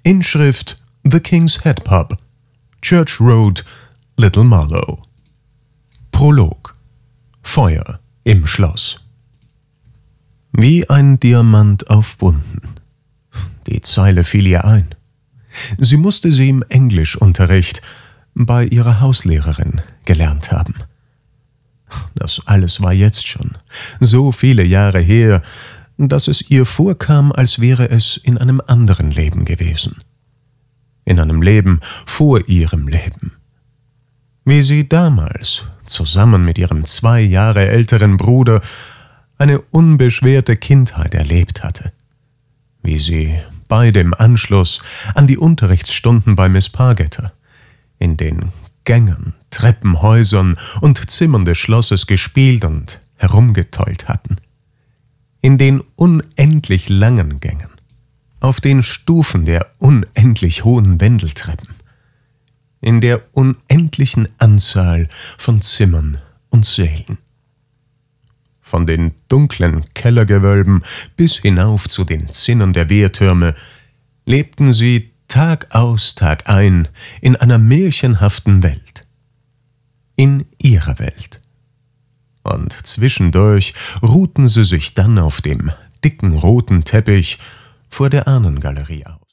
Inschrift The King's Head Pub, Church Road, Little Marlow. Prolog. Feuer im Schloss. Wie ein Diamant auf Wunden. Die Zeile fiel ihr ein. Sie musste sie im Englischunterricht bei ihrer Hauslehrerin gelernt haben. Das alles war jetzt schon so viele Jahre her, dass es ihr vorkam, als wäre es in einem anderen Leben gewesen. In einem Leben vor ihrem Leben. Wie sie damals, zusammen mit ihrem 2 Jahre älteren Bruder, eine unbeschwerte Kindheit erlebt hatte. Wie sie beide im Anschluss an die Unterrichtsstunden bei Miss Pargeter in den Gängen, Treppenhäusern und Zimmern des Schlosses gespielt und herumgetollt hatten. In den unendlich langen Gängen, auf den Stufen der unendlich hohen Wendeltreppen, in der unendlichen Anzahl von Zimmern und Sälen. Von den dunklen Kellergewölben bis hinauf zu den Zinnen der Wehrtürme lebten sie Tag aus, Tag ein in einer märchenhaften Welt. In ihrer Welt. Und zwischendurch ruhten sie sich dann auf dem dicken roten Teppich vor der Ahnengalerie aus.